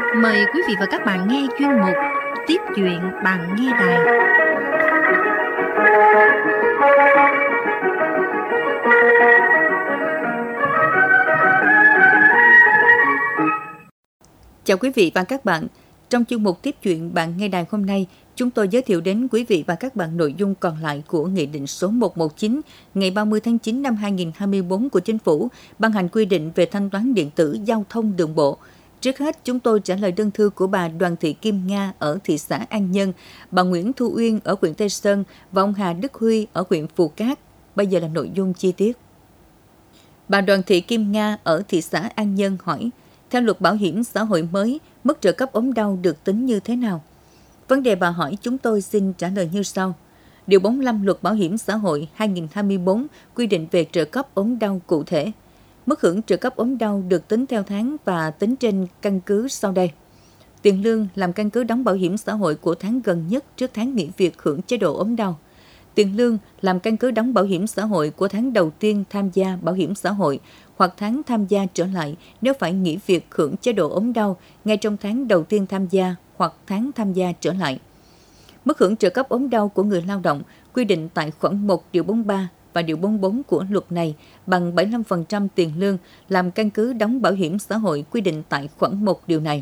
Mời quý vị và các bạn nghe chuyên mục Tiếp chuyện bằng nghe đài. Chào quý vị và các bạn. Trong chuyên mục Tiếp chuyện bạn nghe đài hôm nay, chúng tôi giới thiệu đến quý vị và các bạn nội dung còn lại của Nghị định số 119 ngày 30 tháng 9 năm 2024 của Chính phủ ban hành quy định về thanh toán điện tử giao thông đường bộ. Trước hết, chúng tôi trả lời đơn thư của bà Đoàn Thị Kim Nga ở thị xã An Nhơn, bà Nguyễn Thu Uyên ở huyện Tây Sơn và ông Hà Đức Huy ở huyện Phù Cát. Bây giờ là nội dung chi tiết. Bà Đoàn Thị Kim Nga ở thị xã An Nhơn hỏi, theo luật bảo hiểm xã hội mới, mức trợ cấp ốm đau được tính như thế nào? Vấn đề bà hỏi chúng tôi xin trả lời như sau. Điều 45 luật bảo hiểm xã hội 2024 quy định về trợ cấp ốm đau cụ thể. Mức hưởng trợ cấp ốm đau được tính theo tháng và tính trên căn cứ sau đây. Tiền lương làm căn cứ đóng bảo hiểm xã hội của tháng gần nhất trước tháng nghỉ việc hưởng chế độ ốm đau. Tiền lương làm căn cứ đóng bảo hiểm xã hội của tháng đầu tiên tham gia bảo hiểm xã hội hoặc tháng tham gia trở lại nếu phải nghỉ việc hưởng chế độ ốm đau ngay trong tháng đầu tiên tham gia hoặc tháng tham gia trở lại. Mức hưởng trợ cấp ốm đau của người lao động quy định tại khoản 1 điều 43 và điều 44 của luật này bằng 75% tiền lương làm căn cứ đóng bảo hiểm xã hội quy định tại khoản 1 điều này.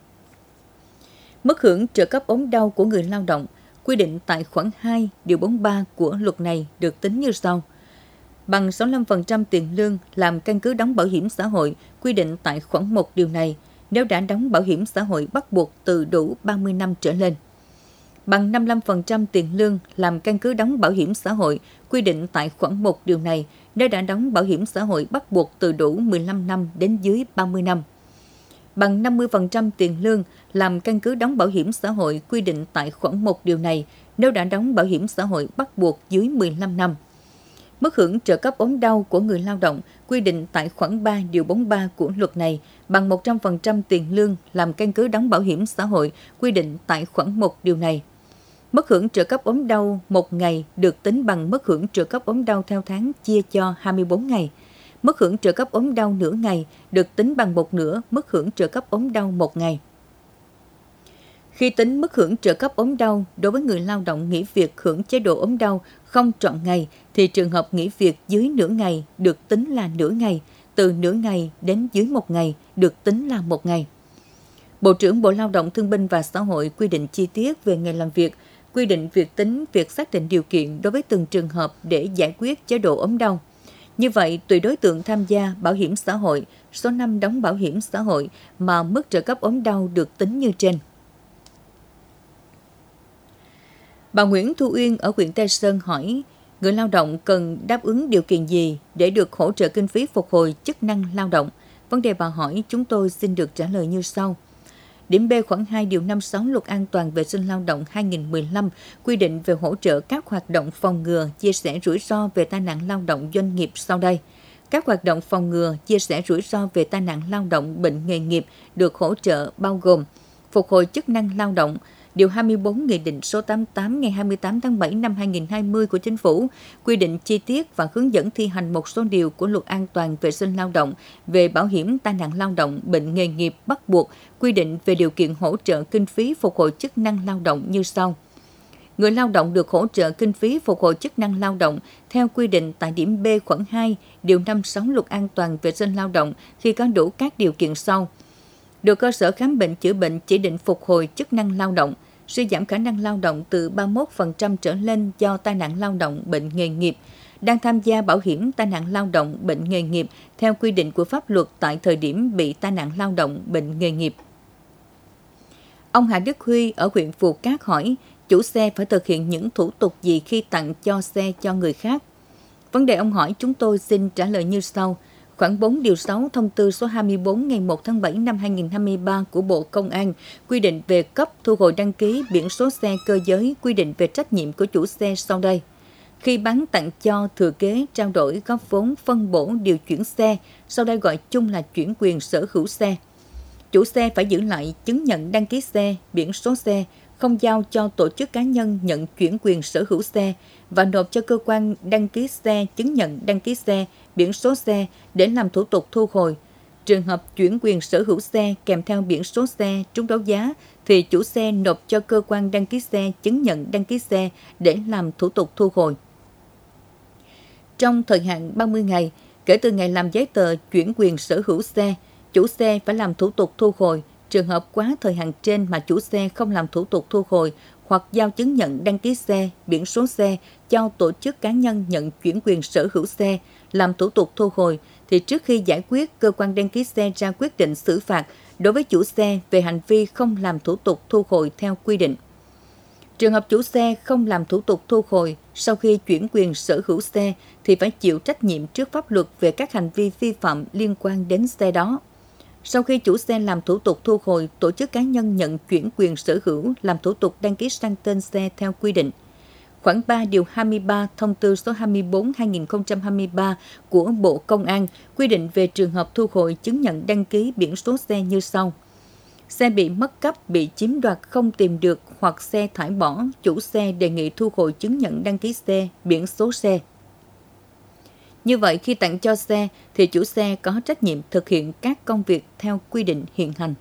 Mức hưởng trợ cấp ốm đau của người lao động quy định tại khoản 2 điều 43 của luật này được tính như sau. Bằng 65% tiền lương làm căn cứ đóng bảo hiểm xã hội quy định tại khoản 1 điều này nếu đã đóng bảo hiểm xã hội bắt buộc từ đủ 30 năm trở lên. Bằng 55% tiền lương làm căn cứ đóng bảo hiểm xã hội quy định tại khoản 1 điều này nếu đã đóng bảo hiểm xã hội bắt buộc từ đủ 15 năm đến dưới 30 năm. Bằng 50% tiền lương làm căn cứ đóng bảo hiểm xã hội quy định tại khoản 1 điều này nếu đã đóng bảo hiểm xã hội bắt buộc dưới 15 năm. Mức hưởng trợ cấp ốm đau của người lao động quy định tại khoản 3 điều 43 của luật này bằng 100% tiền lương làm căn cứ đóng bảo hiểm xã hội quy định tại khoản 1 điều này. Mức hưởng trợ cấp ốm đau một ngày được tính bằng mức hưởng trợ cấp ốm đau theo tháng chia cho 24 ngày. Mức hưởng trợ cấp ốm đau nửa ngày được tính bằng một nửa mức hưởng trợ cấp ốm đau một ngày. Khi tính mức hưởng trợ cấp ốm đau đối với người lao động nghỉ việc hưởng chế độ ốm đau không trọn ngày thì trường hợp nghỉ việc dưới nửa ngày được tính là nửa ngày, từ nửa ngày đến dưới một ngày được tính là một ngày. Bộ trưởng Bộ Lao động Thương binh và Xã hội quy định chi tiết về ngày làm việc, quy định việc tính, việc xác định điều kiện đối với từng trường hợp để giải quyết chế độ ốm đau. Như vậy, tùy đối tượng tham gia bảo hiểm xã hội, số năm đóng bảo hiểm xã hội mà mức trợ cấp ốm đau được tính như trên. Bà Nguyễn Thu Uyên ở huyện Tây Sơn hỏi, người lao động cần đáp ứng điều kiện gì để được hỗ trợ kinh phí phục hồi chức năng lao động? Vấn đề bà hỏi chúng tôi xin được trả lời như sau. Điểm B khoản 2 điều 56 Luật An toàn vệ sinh lao động 2015 quy định về hỗ trợ các hoạt động phòng ngừa, chia sẻ rủi ro về tai nạn lao động doanh nghiệp sau đây. Các hoạt động phòng ngừa, chia sẻ rủi ro về tai nạn lao động, bệnh nghề nghiệp được hỗ trợ bao gồm phục hồi chức năng lao động, Điều 24 Nghị định số 88 ngày 28 tháng 7 năm 2020 của Chính phủ quy định chi tiết và hướng dẫn thi hành một số điều của Luật An toàn vệ sinh lao động về bảo hiểm tai nạn lao động, bệnh nghề nghiệp bắt buộc, quy định về điều kiện hỗ trợ kinh phí phục hồi chức năng lao động như sau. Người lao động được hỗ trợ kinh phí phục hồi chức năng lao động theo quy định tại điểm B khoản 2, điều 56 Luật An toàn vệ sinh lao động khi có đủ các điều kiện sau. Được cơ sở khám bệnh chữa bệnh chỉ định phục hồi chức năng lao động, suy giảm khả năng lao động từ 31% trở lên do tai nạn lao động, bệnh nghề nghiệp, đang tham gia bảo hiểm tai nạn lao động, bệnh nghề nghiệp theo quy định của pháp luật tại thời điểm bị tai nạn lao động, bệnh nghề nghiệp. Ông Hà Đức Huy ở huyện Phù Cát hỏi, chủ xe phải thực hiện những thủ tục gì khi tặng cho xe cho người khác? Vấn đề ông hỏi chúng tôi xin trả lời như sau. Khoảng 4 điều 6 thông tư số 24 ngày 1 tháng 7 năm 2023 của Bộ Công an quy định về cấp thu hồi đăng ký biển số xe cơ giới, quy định về trách nhiệm của chủ xe sau đây. Khi bán tặng cho, thừa kế, trao đổi, góp vốn, phân bổ, điều chuyển xe, sau đây gọi chung là chuyển quyền sở hữu xe. Chủ xe phải giữ lại chứng nhận đăng ký xe, biển số xe, không giao cho tổ chức cá nhân nhận chuyển quyền sở hữu xe và nộp cho cơ quan đăng ký xe chứng nhận đăng ký xe, biển số xe để làm thủ tục thu hồi. Trường hợp chuyển quyền sở hữu xe kèm theo biển số xe trúng đấu giá thì chủ xe nộp cho cơ quan đăng ký xe chứng nhận đăng ký xe để làm thủ tục thu hồi. Trong thời hạn 30 ngày, kể từ ngày làm giấy tờ chuyển quyền sở hữu xe, chủ xe phải làm thủ tục thu hồi. Trường hợp quá thời hạn trên mà chủ xe không làm thủ tục thu hồi hoặc giao chứng nhận đăng ký xe, biển số xe cho tổ chức cá nhân nhận chuyển quyền sở hữu xe, làm thủ tục thu hồi, thì trước khi giải quyết, cơ quan đăng ký xe ra quyết định xử phạt đối với chủ xe về hành vi không làm thủ tục thu hồi theo quy định. Trường hợp chủ xe không làm thủ tục thu hồi sau khi chuyển quyền sở hữu xe thì phải chịu trách nhiệm trước pháp luật về các hành vi vi phạm liên quan đến xe đó. Sau khi chủ xe làm thủ tục thu hồi, tổ chức cá nhân nhận chuyển quyền sở hữu làm thủ tục đăng ký sang tên xe theo quy định. Khoản 3 điều 23 thông tư số 24/2023 của Bộ Công an quy định về trường hợp thu hồi chứng nhận đăng ký biển số xe như sau. Xe bị mất cắp, bị chiếm đoạt không tìm được hoặc xe thải bỏ, chủ xe đề nghị thu hồi chứng nhận đăng ký xe, biển số xe. Như vậy, khi tặng cho xe thì chủ xe có trách nhiệm thực hiện các công việc theo quy định hiện hành.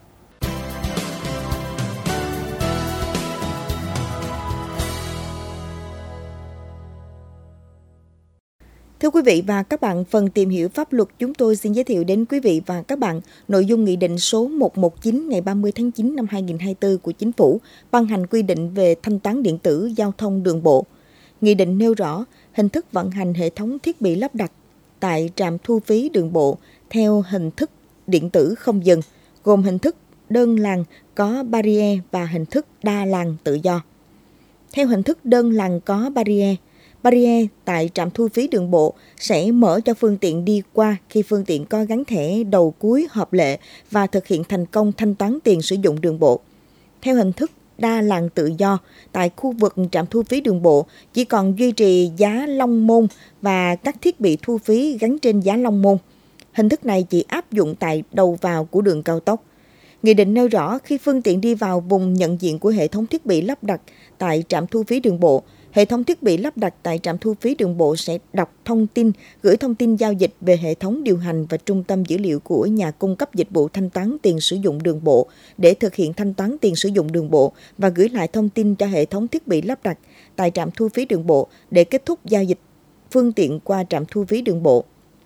Thưa quý vị và các bạn, phần tìm hiểu pháp luật chúng tôi xin giới thiệu đến quý vị và các bạn nội dung Nghị định số 119 ngày 30 tháng 9 năm 2024 của Chính phủ ban hành quy định về thanh toán điện tử giao thông đường bộ. Nghị định nêu rõ hình thức vận hành hệ thống thiết bị lắp đặt tại trạm thu phí đường bộ theo hình thức điện tử không dừng, gồm hình thức đơn làn có barrier và hình thức đa làn tự do. Theo hình thức đơn làn có barrier tại trạm thu phí đường bộ sẽ mở cho phương tiện đi qua khi phương tiện có gắn thẻ đầu cuối hợp lệ và thực hiện thành công thanh toán tiền sử dụng đường bộ. Theo hình thức đa làn tự do, tại khu vực trạm thu phí đường bộ chỉ còn duy trì giá long môn và các thiết bị thu phí gắn trên giá long môn. Hình thức này chỉ áp dụng tại đầu vào của đường cao tốc. Nghị định nêu rõ khi phương tiện đi vào vùng nhận diện của hệ thống thiết bị lắp đặt tại trạm thu phí đường bộ, hệ thống thiết bị lắp đặt tại trạm thu phí đường bộ sẽ đọc thông tin, gửi thông tin giao dịch về hệ thống điều hành và trung tâm dữ liệu của nhà cung cấp dịch vụ thanh toán tiền sử dụng đường bộ để thực hiện thanh toán tiền sử dụng đường bộ và gửi lại thông tin cho hệ thống thiết bị lắp đặt tại trạm thu phí đường bộ để kết thúc giao dịch phương tiện qua trạm thu phí đường bộ.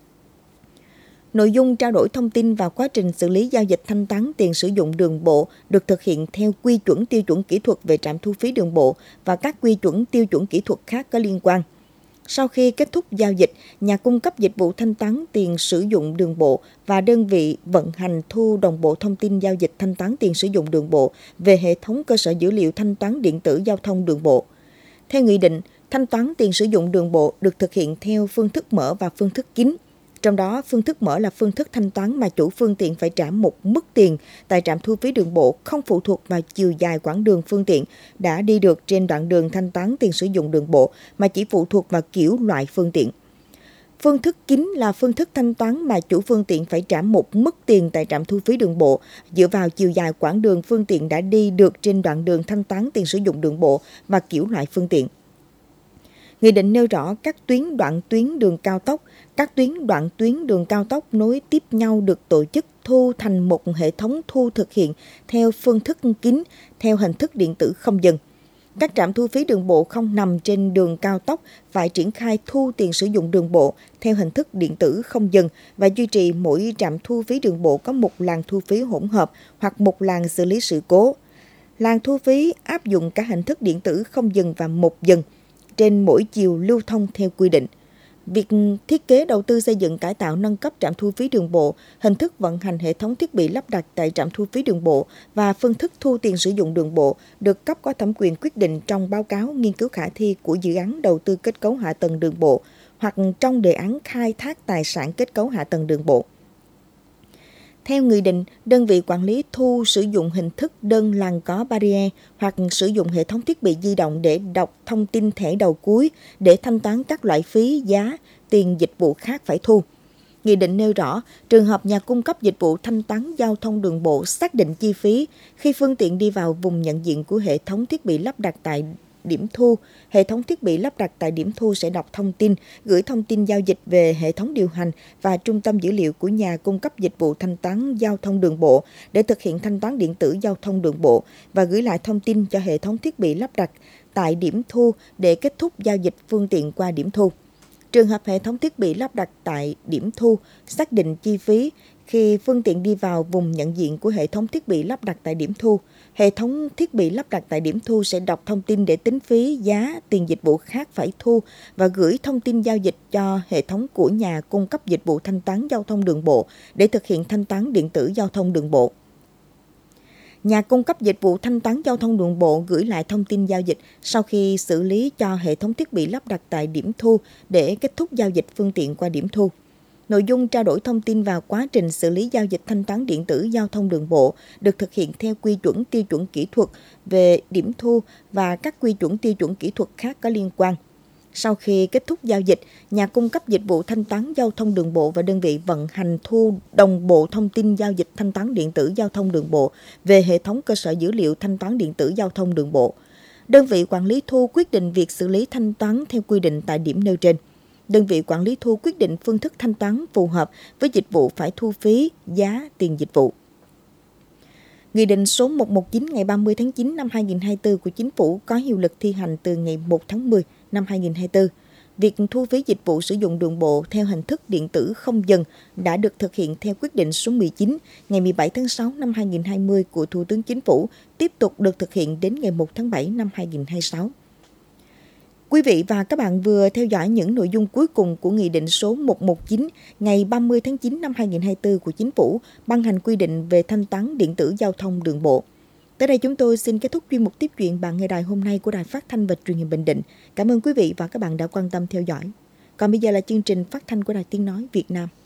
Nội dung trao đổi thông tin và quá trình xử lý giao dịch thanh toán tiền sử dụng đường bộ được thực hiện theo quy chuẩn tiêu chuẩn kỹ thuật về trạm thu phí đường bộ và các quy chuẩn tiêu chuẩn kỹ thuật khác có liên quan. Sau khi kết thúc giao dịch, nhà cung cấp dịch vụ thanh toán tiền sử dụng đường bộ và đơn vị vận hành thu đồng bộ thông tin giao dịch thanh toán tiền sử dụng đường bộ về hệ thống cơ sở dữ liệu thanh toán điện tử giao thông đường bộ. Theo nghị định, thanh toán tiền sử dụng đường bộ được thực hiện theo phương thức mở và phương thức kín. Trong đó, phương thức mở là phương thức thanh toán mà chủ phương tiện phải trả một mức tiền tại trạm thu phí đường bộ không phụ thuộc vào chiều dài quãng đường phương tiện đã đi được trên đoạn đường thanh toán tiền sử dụng đường bộ mà chỉ phụ thuộc vào kiểu loại phương tiện. Phương thức kín là phương thức thanh toán mà chủ phương tiện phải trả một mức tiền tại trạm thu phí đường bộ dựa vào chiều dài quãng đường phương tiện đã đi được trên đoạn đường thanh toán tiền sử dụng đường bộ và kiểu loại phương tiện. Nghị định nêu rõ các đoạn tuyến đường cao tốc, các đoạn tuyến đường cao tốc nối tiếp nhau được tổ chức thu thành một hệ thống thu thực hiện theo phương thức kín, theo hình thức điện tử không dừng. Các trạm thu phí đường bộ không nằm trên đường cao tốc phải triển khai thu tiền sử dụng đường bộ theo hình thức điện tử không dừng và duy trì mỗi trạm thu phí đường bộ có một làn thu phí hỗn hợp hoặc một làn xử lý sự cố. Làn thu phí áp dụng cả hình thức điện tử không dừng và một dừng trên mỗi chiều lưu thông theo quy định. Việc thiết kế đầu tư xây dựng cải tạo nâng cấp trạm thu phí đường bộ, hình thức vận hành hệ thống thiết bị lắp đặt tại trạm thu phí đường bộ và phương thức thu tiền sử dụng đường bộ được cấp có thẩm quyền quyết định trong báo cáo nghiên cứu khả thi của dự án đầu tư kết cấu hạ tầng đường bộ hoặc trong đề án khai thác tài sản kết cấu hạ tầng đường bộ. Theo nghị định, đơn vị quản lý thu sử dụng hình thức đơn làn có barrier hoặc sử dụng hệ thống thiết bị di động để đọc thông tin thẻ đầu cuối để thanh toán các loại phí, giá, tiền dịch vụ khác phải thu. Nghị định nêu rõ, trường hợp nhà cung cấp dịch vụ thanh toán giao thông đường bộ xác định chi phí khi phương tiện đi vào vùng nhận diện của hệ thống thiết bị lắp đặt tại điểm thu, hệ thống thiết bị lắp đặt tại điểm thu sẽ đọc thông tin, gửi thông tin giao dịch về hệ thống điều hành và trung tâm dữ liệu của nhà cung cấp dịch vụ thanh toán giao thông đường bộ để thực hiện thanh toán điện tử giao thông đường bộ và gửi lại thông tin cho hệ thống thiết bị lắp đặt tại điểm thu để kết thúc giao dịch phương tiện qua điểm thu. Trường hợp hệ thống thiết bị lắp đặt tại điểm thu xác định chi phí khi phương tiện đi vào vùng nhận diện của hệ thống thiết bị lắp đặt tại điểm thu, hệ thống thiết bị lắp đặt tại điểm thu sẽ đọc thông tin để tính phí, giá, tiền dịch vụ khác phải thu và gửi thông tin giao dịch cho hệ thống của nhà cung cấp dịch vụ thanh toán giao thông đường bộ để thực hiện thanh toán điện tử giao thông đường bộ. Nhà cung cấp dịch vụ thanh toán giao thông đường bộ gửi lại thông tin giao dịch sau khi xử lý cho hệ thống thiết bị lắp đặt tại điểm thu để kết thúc giao dịch phương tiện qua điểm thu. Nội dung trao đổi thông tin vào quá trình xử lý giao dịch thanh toán điện tử giao thông đường bộ được thực hiện theo quy chuẩn tiêu chuẩn kỹ thuật về điểm thu và các quy chuẩn tiêu chuẩn kỹ thuật khác có liên quan. Sau khi kết thúc giao dịch, nhà cung cấp dịch vụ thanh toán giao thông đường bộ và đơn vị vận hành thu đồng bộ thông tin giao dịch thanh toán điện tử giao thông đường bộ về hệ thống cơ sở dữ liệu thanh toán điện tử giao thông đường bộ. Đơn vị quản lý thu quyết định việc xử lý thanh toán theo quy định tại điểm nêu trên. Đơn vị quản lý thu quyết định phương thức thanh toán phù hợp với dịch vụ phải thu phí, giá, tiền dịch vụ. Nghị định số 119 ngày 30 tháng 9 năm 2024 của Chính phủ có hiệu lực thi hành từ ngày 1 tháng 10 năm 2024. Việc thu phí dịch vụ sử dụng đường bộ theo hình thức điện tử không dừng đã được thực hiện theo quyết định số 19 ngày 17 tháng 6 năm 2020 của Thủ tướng Chính phủ, tiếp tục được thực hiện đến ngày 1 tháng 7 năm 2026. Quý vị và các bạn vừa theo dõi những nội dung cuối cùng của Nghị định số 119 ngày 30 tháng 9 năm 2024 của Chính phủ ban hành quy định về thanh toán điện tử giao thông đường bộ. Tới đây chúng tôi xin kết thúc chuyên mục tiếp chuyện bạn nghe đài hôm nay của Đài Phát thanh và Truyền hình Bình Định. Cảm ơn quý vị và các bạn đã quan tâm theo dõi. Còn bây giờ là chương trình phát thanh của Đài Tiếng nói Việt Nam.